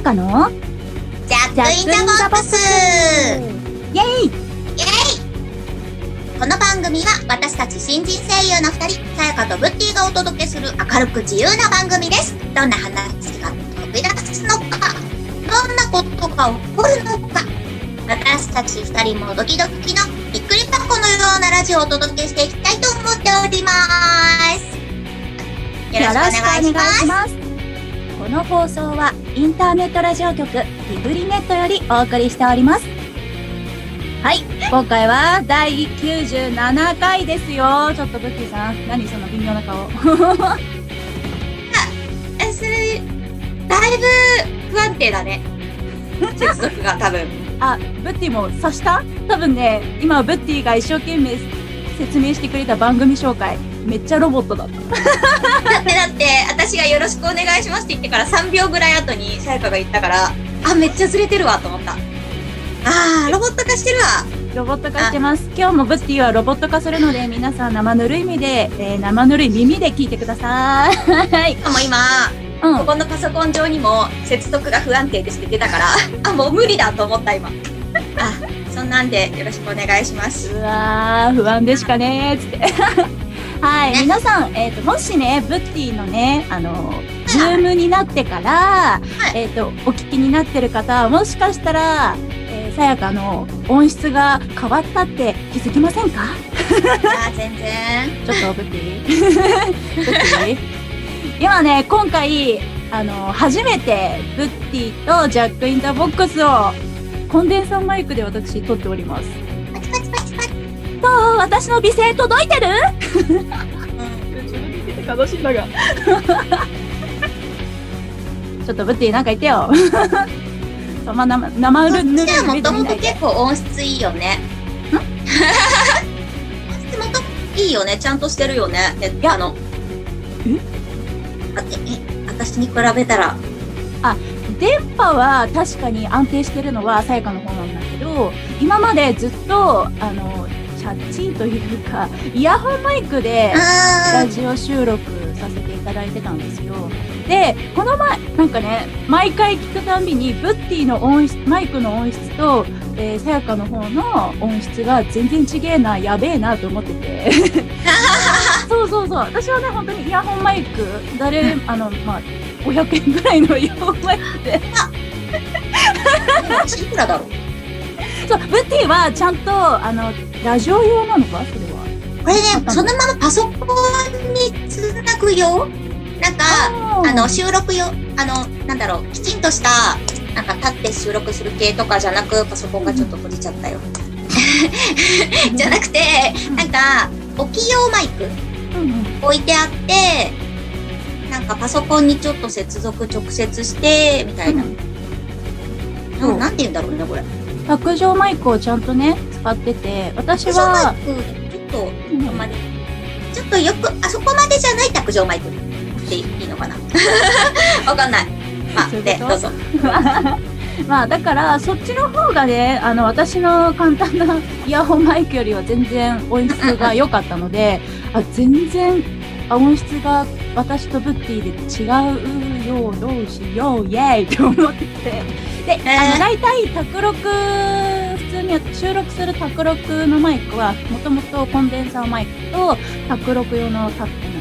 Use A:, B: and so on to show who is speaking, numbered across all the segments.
A: やかの
B: ジャックインザボックス。
A: イェイ。
B: この番組は私たち新人声優の2人、さやかとブッティがお届けする明るく自由な番組です。どんな話が飛び出すのか、どんなことが起こるのか、私たち2人もドキドキのびっくり箱のようなラジオをお届けしていきたいと思っております。よろしくお願いします。
A: この放送はインターネットラジオ局ティグリネットよりお送りしております。はい、今回は第97回ですよ。ちょっとブッキーさん、何その微妙な顔。
B: それだいぶ不安定だね。接続が多分。
A: あ、ブッティも察した？多分ね、今ブッティが一生懸命説明してくれた番組紹介、めっちゃロボットだった。
B: だって私がよろしくお願いしますって言ってから3秒ぐらい後にさやかが言ったから、あ、めっちゃずれてるわと思った。ロボット化してるわ。
A: ロボット化してます。今日もブッティはロボット化するので、皆さん生ぬるい耳で聞いてください。はい。
B: もう今、ここのパソコン上にも接続が不安定ですって出たから、もう無理だと思った今。そんなんでよろしくお願いします。
A: うわー、不安でしかねーつって。はい、皆さん、もしね、ブッティのね、ズームになってから、お聞きになってる方は、もしかしたら、さやかの音質が変わったって気づきませんか？
B: 全然。
A: ちょっとブッティ今ね、今回、初めて、ブッティとジャックインザボックスを、コンデンサーマイクで私撮っております。
B: パチパチパチパチ。
A: どう？私の美声届いてる？自分で見てて悲しいんだが。ちょっとブッティなんか言ってよ。生ぬる
B: もともと結構音質いいよね。音質もといいよね。ちゃんとしてるよね。私に比べたら。
A: 電波は確かに安定してるのはさやかの方なんだけど、今までずっとチャッチーというかイヤホンマイクでラジオ収録させていただいてたんですよ。で、この前なんかね、毎回聞くたんびにブッティのマイクの音質とさやかの方の音質が全然違えな、やべえなと思ってて。そう私はね、本当にイヤホンマイク500円ぐらいのイヤホンマイクで。
B: いくらだろう。
A: そう、ブッティはちゃんとラジオ用なのか、それは。
B: これね、そのままパソコンにつなぐよ。なんか収録用きちんとしたなんか立って収録する系とかじゃなく、パソコンがちょっと閉じちゃったよ。じゃなくて、なんか置き用マイク置いてあって、なんかパソコンにちょっと接続直接してみたいな。なんて言うんだろうねこれ。
A: 卓上マイクをちゃんとね使ってて、私は
B: ちょっとよくあそこまでじゃない卓上マイクっていいのかな。わかんない。でどうぞ。
A: だからそっちの方がね、私の簡単なイヤホンマイクよりは全然音質が良かったので、全然音質が私とブッティで違うよ、どうしようイエーイと思ってて、で、大体卓録、普通に収録する卓録のマイクはもともとコンデンサーマイクと卓録用の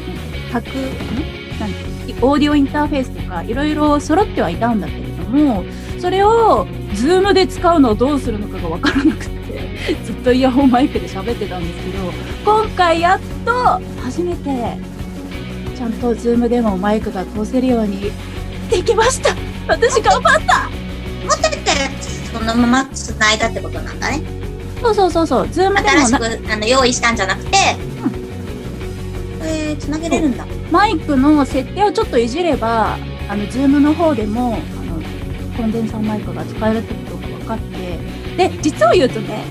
A: オーディオインターフェースとかいろいろ揃ってはいたんだけれども、それをズームで使うのをどうするのかが分からなくて、ずっとイヤホンマイクで喋ってたんですけど、今回やっと初めてちゃんとズームでもマイクが通せるようにできました。私頑張った。
B: 持っててそのまま繋いだってことなんだね。
A: そうズームでも
B: 新しく用意したんじゃなくて、繋げれるんだ。
A: マイクの設定をちょっといじれば、ズームの方でもコンデンサーマイクが使えるってことが分かって、で、実を言うとね、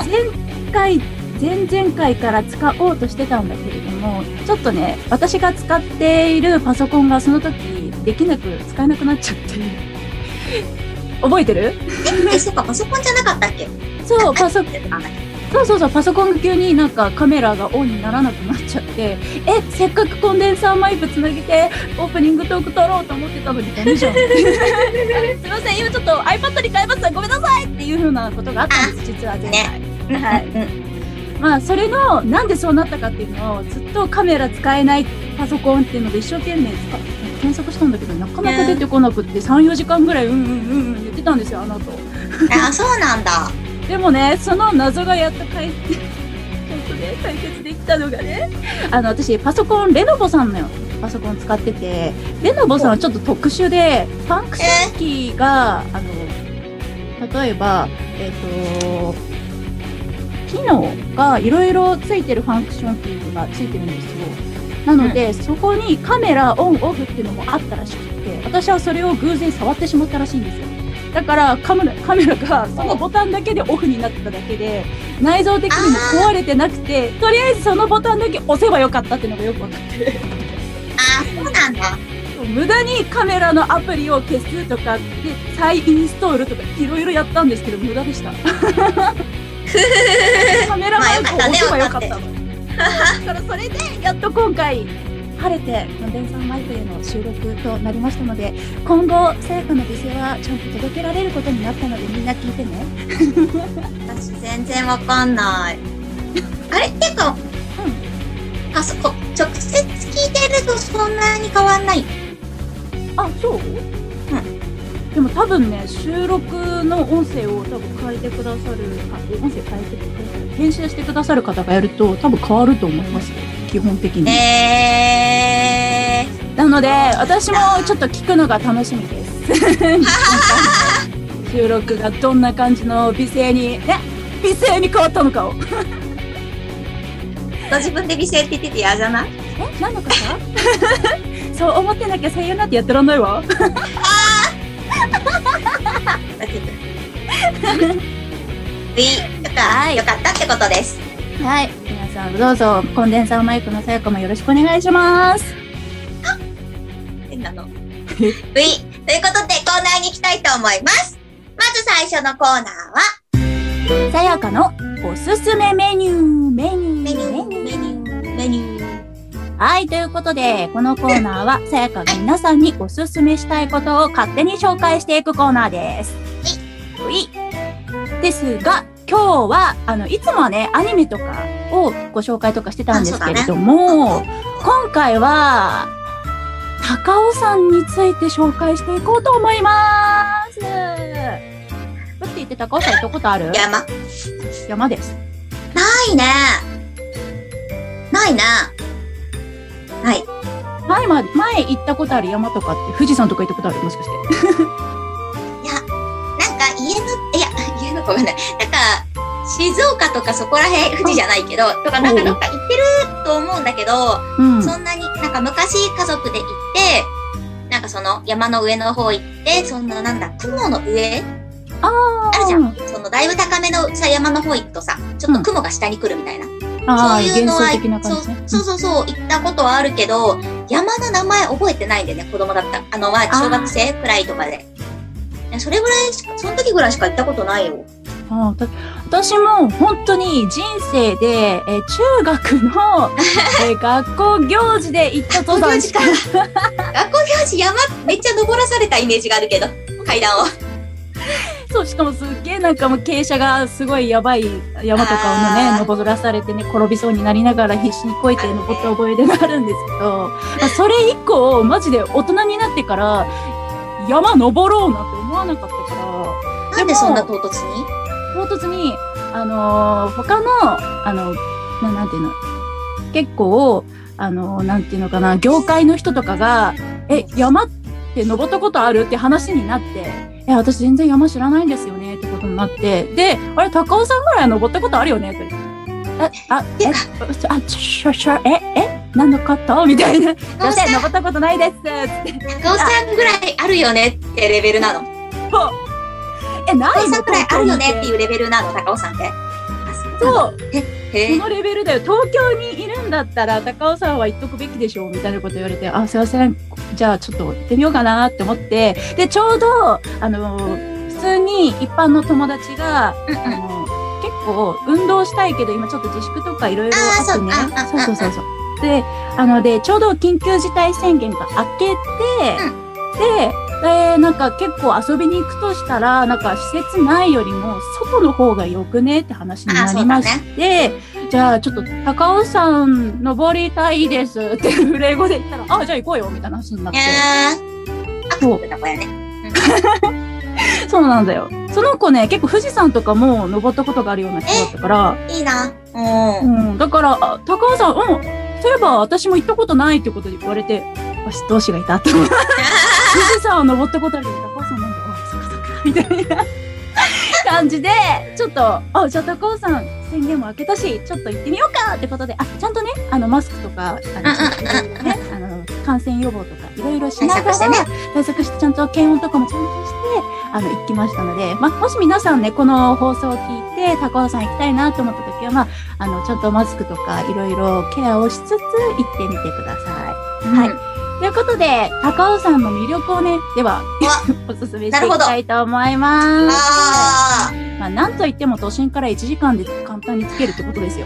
A: 前々回から使おうとしてたんだけれども、ちょっとね、私が使っているパソコンがその時使えなくなっちゃって。覚えてる？
B: そうか、パソコンじゃなかったっけ？
A: そう、パソコン。 そう、パソコンが急になんかカメラがオンにならなくなっちゃって、せっかくコンデンサーマイクつなげてオープニングトーク撮ろうと思ってたのにダメじゃん。すいません、今ちょっと iPad に変えます。ごめんなさいっていう風なことがあったんです、実は前回。はい。まあ、それの、なんでそうなったかっていうのを、ずっとカメラ使えないパソコンっていうので一生懸命検索したんだけど、なかなか出てこなくって、3、4時間ぐらい、言ってたんですよ、あの後。
B: あ、そうなんだ。
A: でもね、その謎がやっと解決できたのがね、私、パソコン、レノボさんのパソコン使ってて、レノボさんはちょっと特殊で、ファンクションキーが、例えば、機能がいろいろついてるファンクションキーがついてるんですよ。なので、そこにカメラオンオフっていうのもあったらしくて、私はそれを偶然触ってしまったらしいんですよ。だからカメラがそのボタンだけでオフになってただけで、内蔵的にも壊れてなくて、とりあえずそのボタンだけ押せばよかったっていうのがよく分かって。
B: そうなんだ。
A: 無駄にカメラのアプリを消すとかで再インストールとかいろいろやったんですけど、無駄でした。カメラマイクを押せばよかったの。だからそれでやっと今回晴れてコンデンサーマイクでの収録となりましたので、今後さやかの美声はちゃんと届けられることになったので、みんな聞いてね。
B: 私全然わかんない。あれってか、直接聞いてるとそんなに変わんない。
A: あ、そう？でも多分ね、収録の音声を多分変えてくださる、音声変えてくださる、編集してくださる方がやると多分変わると思いますよ、基本的に。なので、私もちょっと聞くのが楽しみです。収録がどんな感じの美声に変わったのかを。
B: 自分で美声って言ってて嫌じゃない？
A: 何の方？そう思ってなきゃ声優なんてやってらんないわ。
B: よかったってことです。
A: はい。皆さんどうぞ、コンデンサーマイクのさやかもよろしくお願いします。
B: 変なの。ということで、コーナーに行きたいと思います。まず最初のコーナーは、
A: さやかのおすすめメニュー。はい。ということで、このコーナーは、さやかが皆さんにおすすめしたいことを勝手に紹介していくコーナーです。ですが、今日は、いつもはね、アニメとかをご紹介とかしてたんですけれども、今回は、高尾山について紹介していこうと思います。ぶって言って高尾山行ったことある？山です。
B: ないね。
A: 前行ったことある山とかって、富士山とか行ったことある？もしかして。
B: 家の子がね、なんか、静岡とかそこら辺、富士じゃないけど、とかなんかどっか行ってると思うんだけど、そんなに、なんか昔家族で行って、なんかその山の上の方行って、そんな雲の上あるじゃん。そのだいぶ高めの山の方行くとさ、ちょっと雲が下に来るみたいな。そういうのは、そう、行ったことはあるけど、山の名前覚えてないんだよね、子供だった。小学生くらいとかで。それぐらいその時ぐらいしか行ったことないよ。
A: 私も本当に人生で、中学の、学校行事で行った登山しか。
B: 学校行事山めっちゃ登らされたイメージがあるけど、階段を。
A: そう、しかもすっげえなんかもう傾斜がすごいやばい山とかをね、登らされてね、転びそうになりながら必死にこいて登った覚えでがあるんですけど、それ以降、マジで大人になってから、山登ろうなんて思わなかったから。
B: なんでそんな唐突に
A: 他の、なんていうの、結構、なんていうのかな、業界の人とかが、山って登ったことあるって話になって、私全然山知らないんですよねってことになって、で、あれ、高尾山ぐらいは登ったことあるよねって。何のことみたいな。女性登ったことないですって。
B: 高尾山ぐらいあるよねってレベルなの。
A: ない
B: 高尾山ぐらいあるよねっていうレベルなの、高尾山って。
A: そう。そのレベルだよ。東京にいるんだったら高尾山は行っとくべきでしょみたいなこと言われて、すいません。じゃあちょっと行ってみようかなって思って、で、ちょうど、普通に一般の友達が、 結構運動したいけど、今ちょっと自粛とかいろいろあってね。そう。で、で、ちょうど緊急事態宣言が明けて、で、なんか結構遊びに行くとしたら、なんか施設内よりも外の方がよくねって話になりまして、じゃあちょっと高尾山登りたいですってフレー語で言ったら、じゃあ行こうよみたいな話になって。そう。そうなんだよ。その子ね、結構富士山とかも登ったことがあるような人だったから。
B: いいな。
A: だから、高尾山、そういえば私も行ったことないってことで言われて、同志がいたって思って。富士山を登ったことあるけど、高尾山なんだ、そっか、みたいな感じで、ちょっと、じゃあ高尾山宣言も明けたし、ちょっと行ってみようかってことで、ちゃんとね、マスクとか、感染予防とか、いろいろしながら、対策して、ちゃんと検温とかもちゃんとして、行きましたので、もし皆さんね、この放送を聞いて、高尾山行きたいなと思った時は、ちゃんとマスクとか、いろいろケアをしつつ、行ってみてください。はい。ということで、高尾山の魅力をね、では、おすすめしていきたいと思います。なんといっても都心から1時間で簡単につけるってことですよ。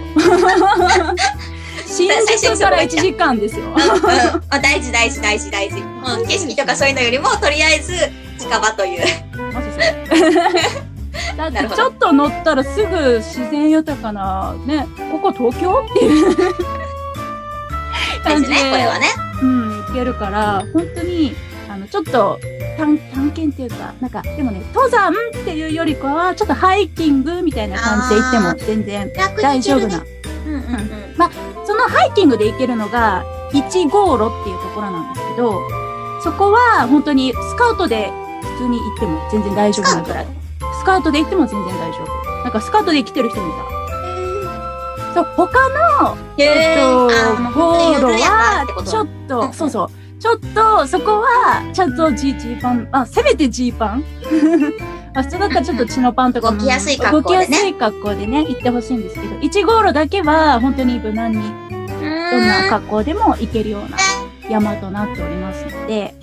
A: 新宿から1時間ですよ。
B: 大事。景色とかそういうのよりも、とりあえず、近場という。
A: マジそれ。だってちょっと乗ったらすぐ自然豊かな、ね、ここ東京っていう感じで、これはね。行けるから、本当に、ちょっと、探検っていうか、なんか、でもね、登山っていうよりかは、ちょっとハイキングみたいな感じで行っても全然大丈夫な。そのハイキングで行けるのが、1号路っていうところなんですけど、そこは本当にスカウトで普通に行っても全然大丈夫なぐらい。スカウトで行っても全然大丈夫。なんかスカウトで来てる人もいた。そう、他の、ゴールは、ちょっと、ちょっと、そこは、ちゃんとジーパン、せめてジーパン普通だったらちょっとチノパンとかも、
B: 動きやすい格
A: 好でね、行ってほしいんですけど、1号路だけは、本当に無難に、どんな格好でも行けるような山となっておりますので、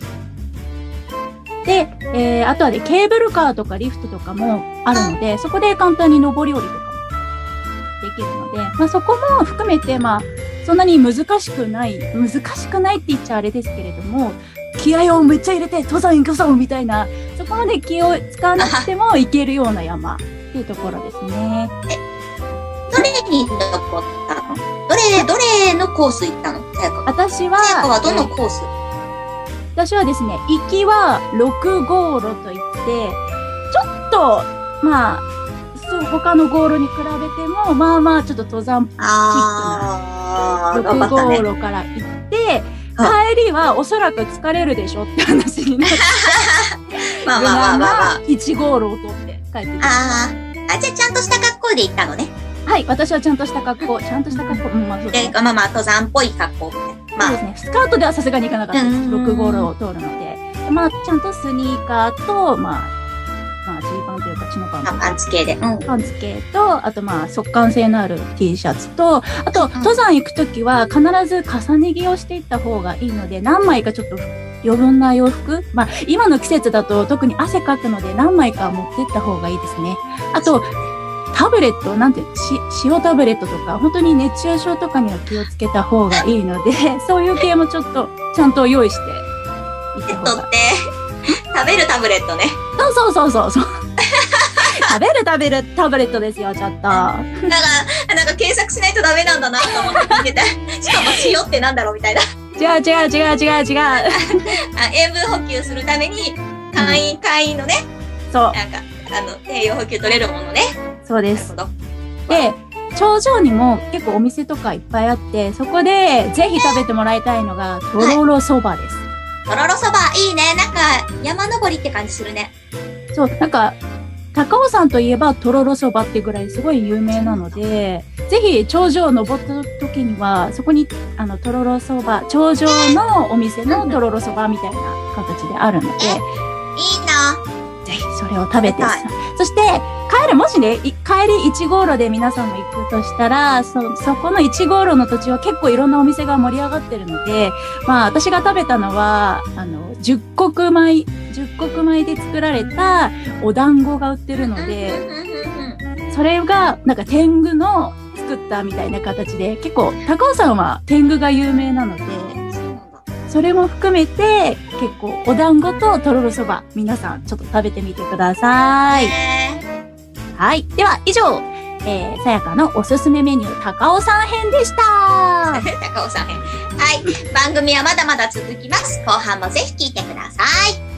A: で、あとはね、ケーブルカーとかリフトとかもあるので、そこで簡単に上り下りとかもできるので、そこも含めて、そんなに難しくないって言っちゃあれですけれども、気合をめっちゃ入れて、登山行くぞみたいな、そこまで気を使わなくても行けるような山っていうところですね。
B: どれに登ったの？どれのコース行ったの？
A: 私は、
B: さやかはどのコース？
A: 私はですね、行きは6号路といって、ちょっと、他のゴールに比べても、ちょっと登山キックな6号路から行って、帰りはおそらく疲れるでしょって話になって、1号路を取って帰ってきました。
B: じゃあちゃんとした格好で行ったのね。
A: はい、私はちゃんとした格好、そうですね。
B: 登山っぽい格好。
A: そうですね。スカートではさすがに行かなかったです。6号路を通るので。ちゃんとスニーカーと、ジーパンというか、チノパンとか。
B: パンツ系で。
A: パンツ系と、あと速乾性のある T シャツと、あと、登山行くときは必ず重ね着をしていった方がいいので、何枚かちょっと余分な洋服、今の季節だと特に汗かくので何枚か持っていった方がいいですね。あと、タブレット、塩タブレットとか、本当に熱中症とかには気をつけた方がいいので、そういう系もちょっと、ちゃんと用意していった方が。
B: 食べるタブレットね。
A: そう。食べるタブレットですよ、ちょっと。なんか
B: 検索しないとダメなんだなと思って聞いてて。しかも塩ってなんだろうみたいな。
A: 違う。
B: 塩分補給するために、会員のね。
A: そう。
B: 栄養補給取れるものね。
A: そうです。で、頂上にも結構お店とかいっぱいあって、そこでぜひ食べてもらいたいのが、とろろそばです。
B: とろろそば、いいね。なんか、山登りって感じするね。
A: そう、高尾山といえばとろろそばってぐらいすごい有名なので、ぜひ頂上を登った時には、そこに、とろろそば、頂上のお店のとろろそばみたいな形であるので、いい
B: な。
A: ぜひそれを食べて、そして、もしね、帰り1号路で皆さんも行くとしたら、そこの1号路の土地は結構いろんなお店が盛り上がってるので、私が食べたのは、十穀米で作られたお団子が売ってるので、 それが、なんか天狗の作ったみたいな形で、結構、高尾山は天狗が有名なので、それも含めて、結構、お団子ととろろそば、皆さんちょっと食べてみてください。はい。では、以上、さやかのおすすめメニュー、高尾山編でした。
B: 高尾山編。はい。番組はまだまだ続きます。後半もぜひ聞いてください。